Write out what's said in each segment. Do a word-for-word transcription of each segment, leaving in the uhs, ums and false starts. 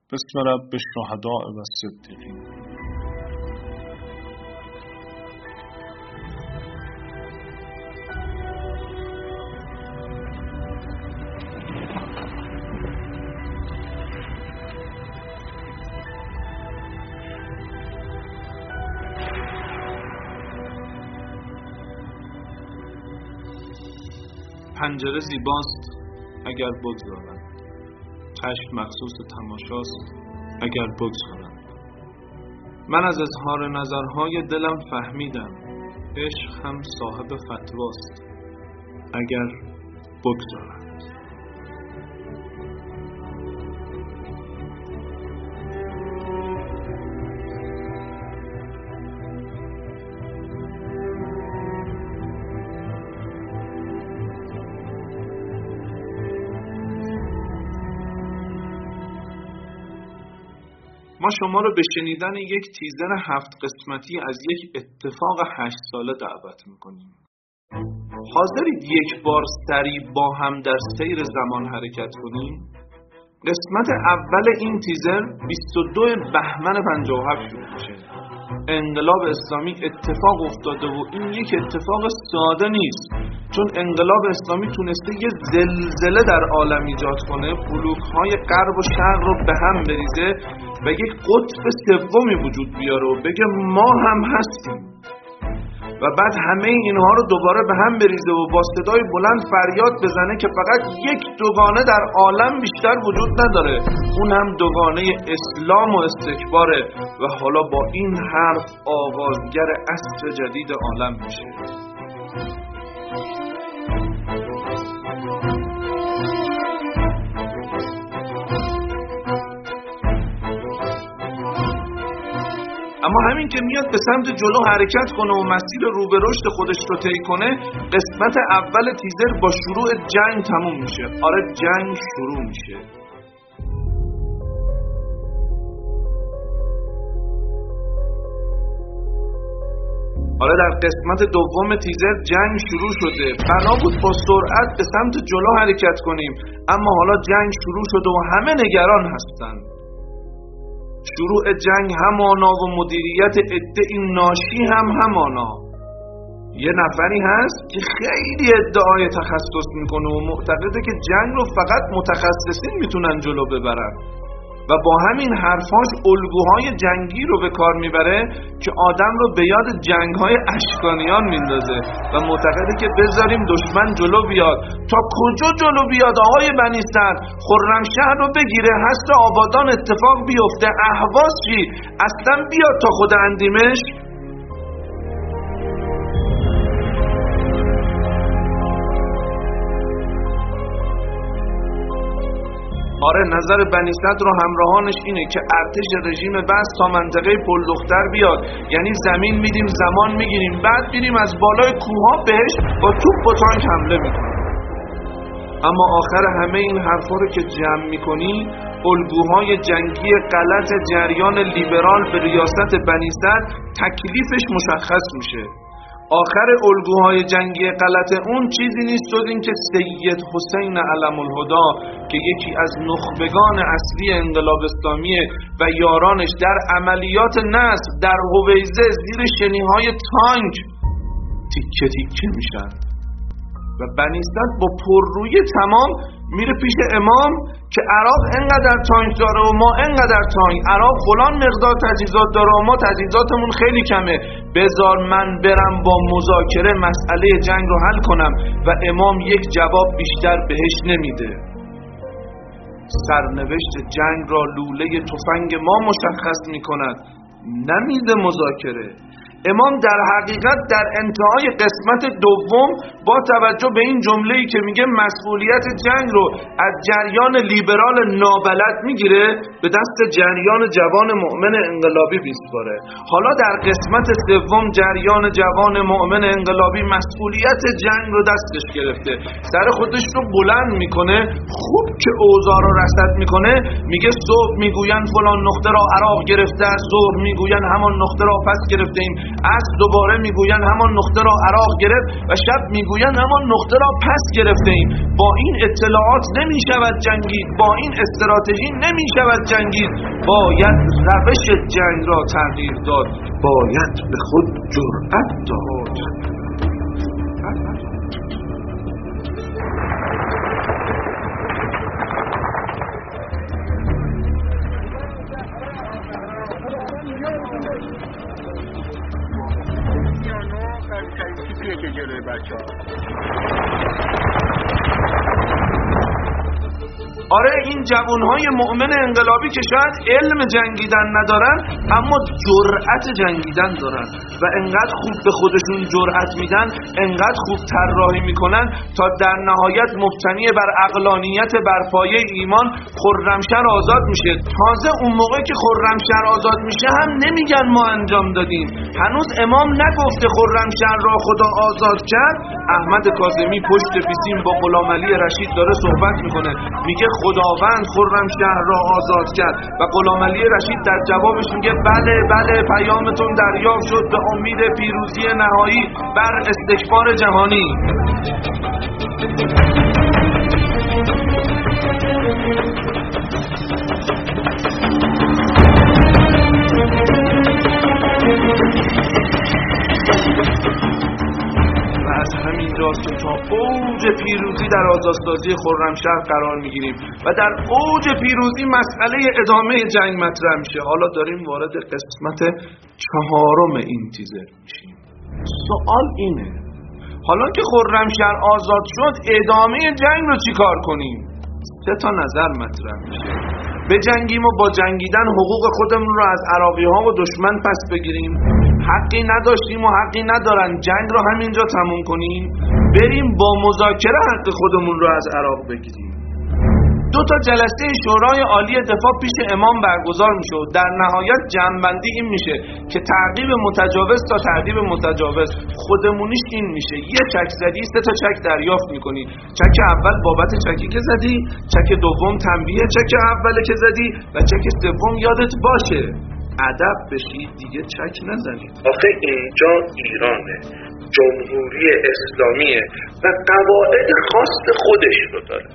بسم رب الشهداء و الصدیقین. پنجره زیباست اگر بگذارند، چشم مخصوص تماشاست اگر بگذارند. من از اظهار نظرهای دلم فهمیدم عشق هم صاحب فتواست اگر بگذارند. ما شما رو به شنیدن یک تیزر هفت قسمتی از یک اتفاق هشت ساله دعوت میکنیم. حاضرید یک بار سریع با هم در سیر زمان حرکت کنیم؟ قسمت اول این تیزر بیست و دو بهمن پنجاه و هفت شروع میشه. انقلاب اسلامی اتفاق افتاده و این یک اتفاق ساده نیست، چون انقلاب اسلامی تونسته یه زلزله در عالم ایجاد کنه، بلوک‌های غرب و شرق رو به هم بریزه و یک قطب سومی وجود بیاره و بگه ما هم هستیم و بعد همه اینها رو دوباره به هم بریزه و با صدای بلند فریاد بزنه که فقط یک دوگانه در عالم بیشتر وجود نداره، اون هم دوگانه اسلام و استکباره و حالا با این حرف آغازگر عصر جدید عالم میشه. اما همین که میاد به سمت جلو حرکت کنه و مسیر رو به رشد خودش رو طی کنه، قسمت اول تیزر با شروع جنگ تموم میشه. آره جنگ شروع میشه. آره در قسمت دوم تیزر جنگ شروع شده. بنا بود با سرعت به سمت جلو حرکت کنیم، اما حالا جنگ شروع شده و همه نگران هستن. شروع جنگ همانا و مدیریت ادعای ناشی هم همانا. یه نفری هست که خیلی ادعای تخصص میکنه و معتقده که جنگ رو فقط متخصصین میتونن جلو ببرن و با همین حرفاش الگوهای جنگی رو به کار میبره که آدم رو به یاد جنگهای اشکانیان میندازه و معتقده که بذاریم دشمن جلو بیاد. تا کجا جلو بیاد آقای بنی صدر؟ خرمشهر رو بگیره، حصر آبادان اتفاق بیفته، اهواز چی؟ اصلا بیاد تا خود اندیمش؟ آره نظر بنی صدر و همراهانش اینه که ارتش رژیم بس تا منطقه پل دختر بیاد، یعنی زمین میدیم زمان میگیریم، بعد میریم از بالای کوها بهش با توپ و تانک حمله میکنیم. اما آخر همه این حرفا رو که جمع میکنی، الگوهای جنگی غلط جریان لیبرال به ریاست بنی صدر تکلیفش مشخص میشه. آخر الگوهای جنگی غلط اون چیزی نیست جز این که سید حسین علم الهدا که یکی از نخبگان اصلی انقلاب اسلامیه و یارانش در عملیات نصر در هویزه زیر شنیهای تانک تیکه تیکه میشن و بنی صدر با پررویی تمام میره پیش امام که عراق انقدر تانک داره و ما انقدر تانک، عراق فلان مقدار تجهیزات داره و ما تجهیزاتمون خیلی کمه، بذار من برم با مذاکره مسئله جنگ رو حل کنم و امام یک جواب بیشتر بهش نمیده. سرنوشت جنگ را لوله تفنگ ما مشخص میکند، نمیده مذاکره. امام در حقیقت در انتهای قسمت دوم با توجه به این جمله‌ای که میگه مسئولیت جنگ رو از جریان لیبرال نابلد میگیره به دست جریان جوان مؤمن انقلابی میسپاره. حالا در قسمت سوم جریان جوان مؤمن انقلابی مسئولیت جنگ رو دستش گرفته، سر خودش رو بلند میکنه، خوب که اوضاع رو رصد میکنه، میگه صبح میگوین فلان نقطه را عراق گرفته است، ظهر میگوین همان نقطه را پس گرفتیم، از دوباره میگویند همان نقطه را عراق گرفت و شب میگویند همان نقطه را پس گرفته ایم. با این اطلاعات نمی شود جنگید، با این استراتژی نمی شود جنگید. باید روش جنگ را تغییر داد، باید به خود جرأت داد. که جلوی بچه ها آره این جوانهای مؤمن انقلابی که شاید علم جنگیدن ندارن اما جرأت جنگیدن دارن و انقدر خوب به خودشون جرأت میدن، انقدر خوب طراحی میکنن تا در نهایت مبتنی بر عقلانیت بر پایه ایمان خرمشهر آزاد میشه. تازه اون موقع که خرمشهر آزاد میشه هم نمیگن ما انجام دادیم. هنوز امام نگفته خرمشهر را خدا آزاد کرد. احمد کاظمی پشت پیسیم با غلامعلی رشید داره صحبت میکنه، میگه خداوند خرمشهر را آزاد کرد و غلامعلی رشید در جوابش میگه بله بله پیامتون دریافت شد به امید پیروزی نهایی بر استکبار جهانی. همینجاست که تا اوج پیروزی در آزادسازی خرمشهر قرار میگیریم و در اوج پیروزی مسئله ادامه جنگ مطرح میشه. حالا داریم وارد قسمت چهارم این تیزر میشیم. سوال اینه حالا که خرمشهر آزاد شد ادامه جنگ رو چی کار کنیم؟ سه تا نظر مطرح میشه. بجنگیم و با جنگیدن حقوق خودمون رو از عراقی ها و دشمن پس بگیریم، حقی نداشتیم و حقی ندارن جنگ رو همینجا تموم کنیم، بریم با مذاکره حق خودمون رو از عراق بگیریم. دو تا جلسه شورای عالی دفاع پیش امام برگزار میشه و در نهایت جمع‌بندی این میشه که تعقیب متجاوز تا تعقیب متجاوز خودمونیش این میشه یه چک زدی سه تا چک دریافت میکنی. چک اول بابت چکی که زدی، چک دوم تنبیه چک اوله که زدی و چک سوم یادت باشه ادب بشید دیگه چک نزنید. آخه اینجا ایرانه، جمهوری اسلامیه و قواعد خاص خودش رو داره.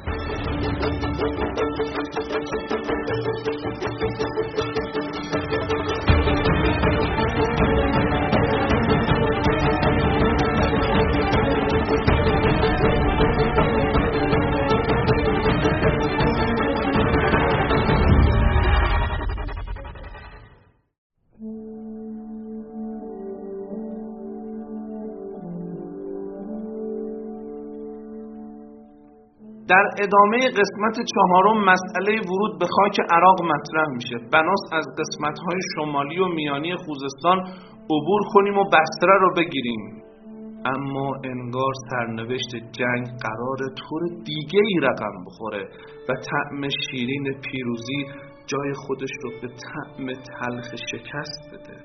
در ادامه قسمت چهارم مسئله ورود به خاک عراق مطرح میشه. بناس از قسمت‌های شمالی و میانی خوزستان عبور کنیم و بصره رو بگیریم. اما انگار سرنوشت جنگ قرار طور دیگه ای رقم بخوره و طعم شیرین پیروزی جای خودش رو به طعم تلخ شکست بده.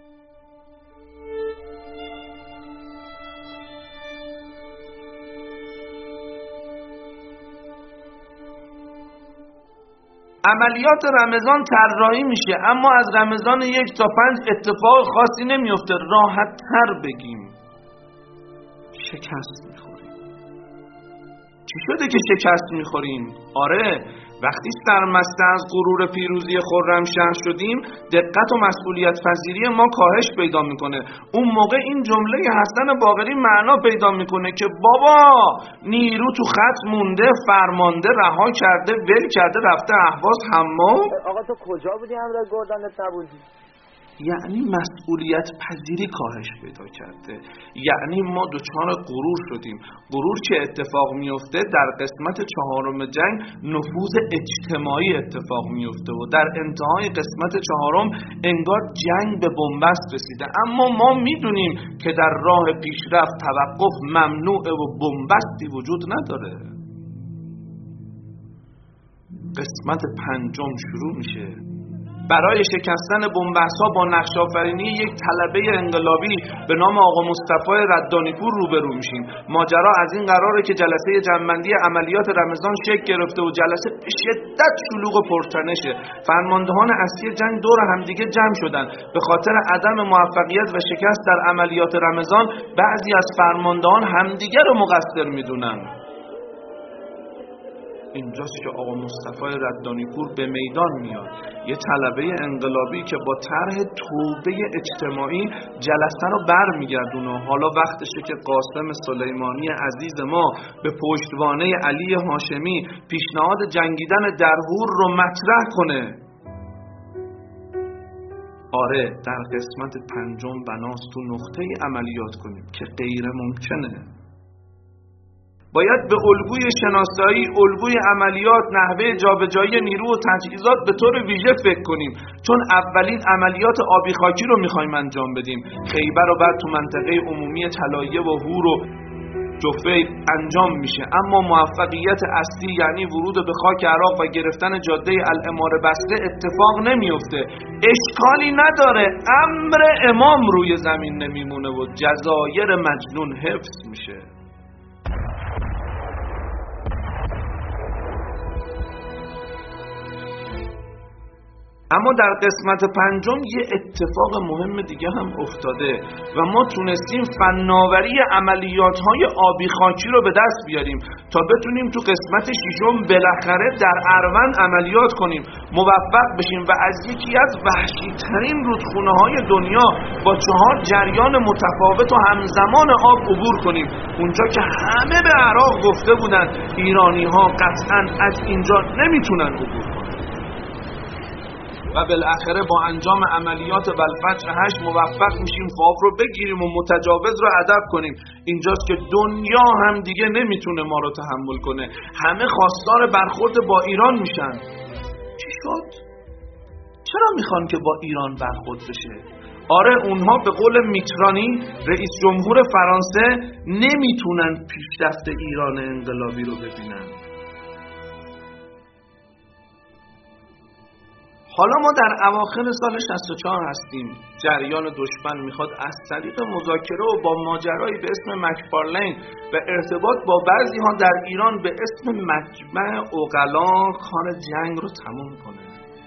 عملیات رمضان طراحی میشه اما از رمضان یک تا پنج اتفاق خاصی نمیفته. راحت تر بگیم شکست میخوریم. چی شده که شکست میخوریم؟ آره وقتی سرمسته از غرور پیروزی خرمشهر شدیم دقت و مسئولیت پذیری ما کاهش پیدا میکنه. اون موقع این جمله حسن باقری معنا پیدا میکنه که بابا نیرو تو خط مونده، فرمانده رها کرده، ول کرده رفته اهواز حمام. آقا تو کجا بودی همراه گردنت نبودی؟ یعنی مسئولیت پذیری کاهش پیدا کرده، یعنی ما دچار غرور شدیم. غرور که اتفاق میفته در قسمت چهارم جنگ نفوذ اجتماعی اتفاق میفته و در انتهای قسمت چهارم انگار جنگ به بنبست رسیده. اما ما میدونیم که در راه پیشرفت توقف ممنوعه و بنبستی وجود نداره. قسمت پنجم شروع میشه برای شکستن بن‌بست‌ها با نقش‌آفرینی یک طلبه انقلابی به نام آقا مصطفی ردانی‌پور روبرو میشیم. ماجرا از این قراره که جلسه جمع‌بندی عملیات رمضان شکل گرفته و جلسه به شدت شلوغ و پرتنشه. فرماندهان اصلی جنگ دور همدیگه جمع شدن. به خاطر عدم موفقیت و شکست در عملیات رمضان بعضی از فرماندهان همدیگه رو مقصر میدونن. اینجاست که آقا مصطفی ردانی‌پور به میدان میاد، یه طلبه انقلابی که با طرح توبه اجتماعی جلسه رو برمیگردونه. حالا وقتشه که قاسم سلیمانی عزیز ما به پشتوانه علی هاشمی پیشنهاد جنگیدن در هور رو مطرح کنه. آره، در قسمت پنجم بناست تو نقطه عملیات کنیم که غیر ممکنه. باید به الگوی شناسایی، الگوی عملیات، نحوه جابجایی نیرو و تجهیزات به طور ویژه فکر کنیم، چون اولین عملیات آبی خاکی رو میخوایم انجام بدیم. خیبر رو بعد تو منطقه عمومی طلایه و هور و جفیر انجام میشه، اما موفقیت اصلی یعنی ورود به خاک عراق و گرفتن جاده الاماره بسته اتفاق نمیفته. اشکالی نداره، امر امام روی زمین نمیمونه و جزایر مجنون حفظ میشه. اما در قسمت پنجم یه اتفاق مهم دیگه هم افتاده و ما تونستیم فناوری عملیات‌های آبی خاکی رو به دست بیاریم تا بتونیم تو قسمت ششم بالاخره در اروند عملیات کنیم، موفق بشیم و از یکی از وحشی‌ترین رودخونه‌های دنیا با چهار جریان متفاوت و همزمان آب عبور کنیم. اونجا که همه به عراق گفته بودن ایرانی‌ها قطعاً از اینجا نمیتونن عبور کنن. و بالاخره با انجام عملیات بلفجر هشت موفق میشیم خواب رو بگیریم و متجاوز رو هدف کنیم. اینجاست که دنیا هم دیگه نمیتونه ما رو تحمل کنه، همه خواستار برخورد با ایران میشن. چی شد؟ چرا میخوان که با ایران برخورد بشه؟ آره، اونها به قول میترانی رئیس جمهور فرانسه نمیتونن پیشرفت ایران انقلابی رو ببینن. حالا ما در اواخر سال شصت و چهار هستیم. جریان دشمن میخواد از طریق مذاکره و با ماجرایی به اسم مکفارلین و ارتباط با بعضی ها در ایران به اسم مجمع عقلا کار جنگ رو تموم کنه.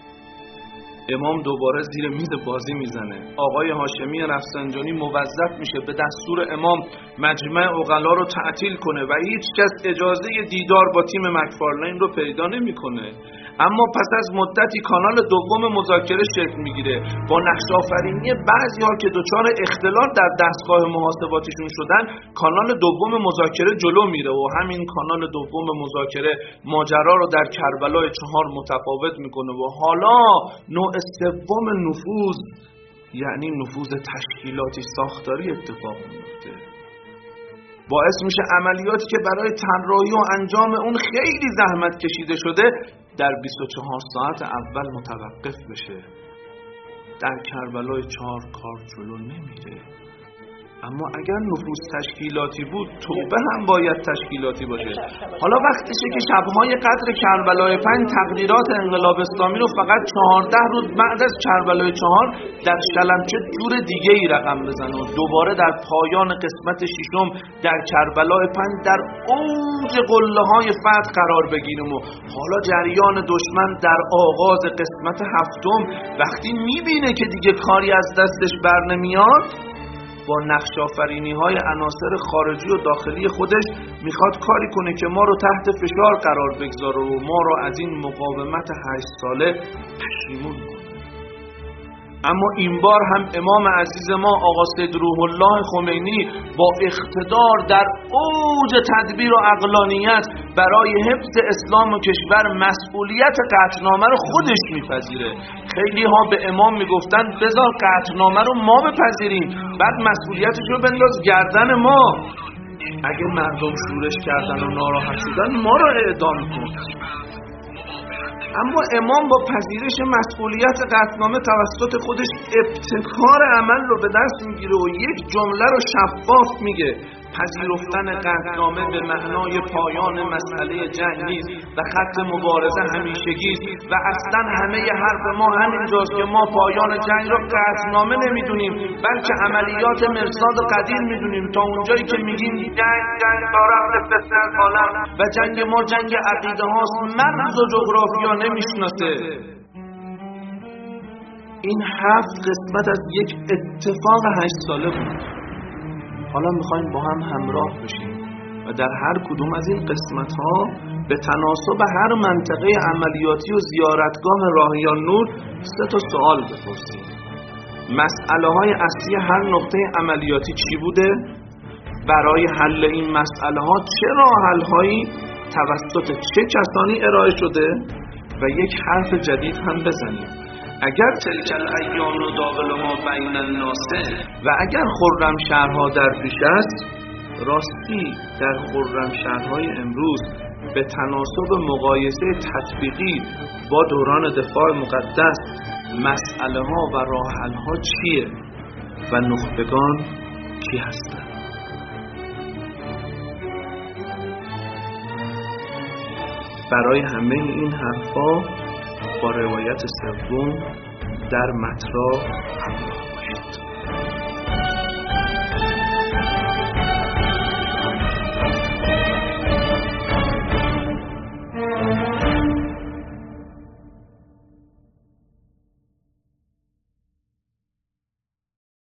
امام دوباره زیر میز بازی میزنه. آقای هاشمی رفسنجانی موظف میشه به دستور امام مجمع عقلا رو تعطیل کنه و هیچ کس اجازه دیدار با تیم مکفارلین رو پیدا نمیکنه. اما پس از مدتی کانال دوم مذاکره شکل میگیره. با نقش آفرینی بعضی‌ها که دچار اختلال در دستگاه محاسباتیشون شدن، کانال دوم مذاکره جلو میره و همین کانال دوم مذاکره ماجرا رو در کربلای چهار متفاوت میکنه و حالا نوع سوم نفوذ، یعنی نفوذ تشکیلاتی ساختاری اتفاق میفته. باعث میشه عملیاتی که برای طراحی و انجام اون خیلی زحمت کشیده شده در بیست و چهار ساعت اول متوقف بشه. در کربلای چهار کار جلو نمیره. اما اگر نفوذ تشکیلاتی بود، توبه هم باید تشکیلاتی باشه. حالا وقتشه که شبهای قدر کربلای پنج تقدیرات انقلاب اسلامی رو فقط چهارده روز بعد از کربلای چهار در شلمچه جور دیگه ای رقم بزنه و دوباره در پایان قسمت ششم در کربلای پنج در اوج قله های فتح قرار بگیریم و حالا جریان دشمن در آغاز قسمت هفتم وقتی میبینه که دیگه کاری از دستش بر نمیاد، با نقش آفرینی های عناصر خارجی و داخلی خودش میخواد کاری کنه که ما رو تحت فشار قرار بگذاره و ما رو از این مقاومت هشت ساله پشیمون کنه. اما این بار هم امام عزیز ما آقا سید روح الله خمینی با اقتدار در اوج تدبیر و عقلانیت برای حفظ اسلام و کشور مسئولیت قطعنامه رو خودش میپذیره. خیلی ها به امام میگفتن بذار قطعنامه رو ما بپذیریم، بعد مسئولیتش رو بنداز گردن ما. اگه مردم شورش کردن و ناراحت شدن ما رو اعدام کن. اما امام با پذیرش مسئولیت قطعنامه توسط خودش ابتکار عمل رو به دست میگیره و یک جمله رو شفاف میگه: پذیرفتن قطعنامه به معنای پایان مسئله جنگ نیست و خط مبارزه همیشگی است و اصلا همه حرف ما همینجاست که ما پایان جنگ را قطعنامه نمیدونیم، بلکه عملیات مرصاد قدیر میدونیم، تا اونجایی که میگیم جنگ جنگ تا رفت فتنه عالم و جنگ ما جنگ عقیده هاست، مرز و جغرافیا نمیشناسه. این هفت قسمت از یک اتفاق هشت ساله بود. حالا میخوایم با هم همراه بشیم و در هر کدوم از این قسمت ها به تناسب هر منطقه عملیاتی و زیارتگاه راهیان نور سه تا سوال بپرسیم. مسئله های اصلی هر نقطه عملیاتی چی بوده؟ برای حل این مسئله ها چه راه حل هایی توسط چه کسانی ارائه شده؟ و یک حرف جدید هم بزنیم. اگر تلک الایام نداولها ما بین الناس و اگر خرمشهرها در پیش است، راستی در خرمشهرهای امروز به تناسب مقایسه تطبیقی با دوران دفاع مقدس مسئله ها و راه حل ها چیه و نخبگان کی هستند؟ برای همه این حرفا با روایت سوم در مترا همراه باشید.